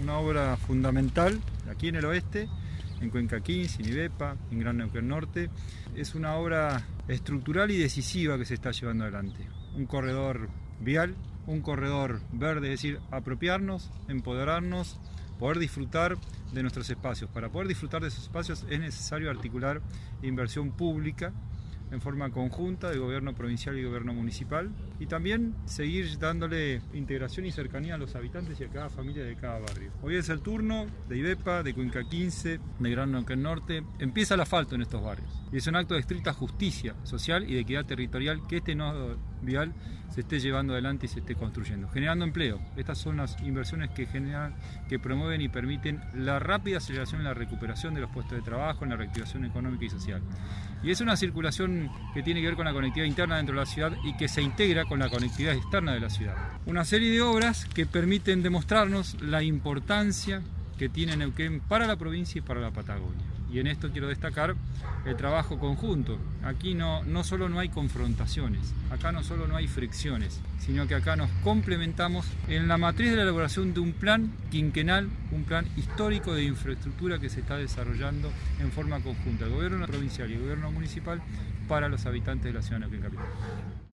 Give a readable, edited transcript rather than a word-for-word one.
una obra fundamental aquí en el oeste, en Cuenca 15, en Ibepa, en Gran Neuquén Norte. Es una obra estructural y decisiva que se está llevando adelante. Un corredor vial, un corredor verde, es decir, apropiarnos, empoderarnos, poder disfrutar de nuestros espacios. Para poder disfrutar de esos espacios es necesario articular inversión pública en forma conjunta de gobierno provincial y gobierno municipal, y también seguir dándole integración y cercanía a los habitantes y a cada familia de cada barrio. Hoy es el turno de Ibepa, de Cuenca 15, de Gran Neuquén Norte. Empieza el asfalto en estos barrios y es un acto de estricta justicia social y de equidad territorial que este nodo vial se esté llevando adelante y se esté construyendo, generando empleo. Estas son las inversiones que generan, que promueven y permiten la rápida aceleración en la recuperación de los puestos de trabajo, en la reactivación económica y social. Y es una circulación que tiene que ver con la conectividad interna dentro de la ciudad y que se integra con la conectividad externa de la ciudad. Una serie de obras que permiten demostrarnos la importancia que tiene Neuquén para la provincia y para la Patagonia. Y en esto quiero destacar el trabajo conjunto. Aquí no solo no hay confrontaciones, acá no solo no hay fricciones, sino que acá nos complementamos en la matriz de la elaboración de un plan quinquenal, un plan histórico de infraestructura que se está desarrollando en forma conjunta, el gobierno provincial y el gobierno municipal, para los habitantes de la ciudad de Neuquén Capital.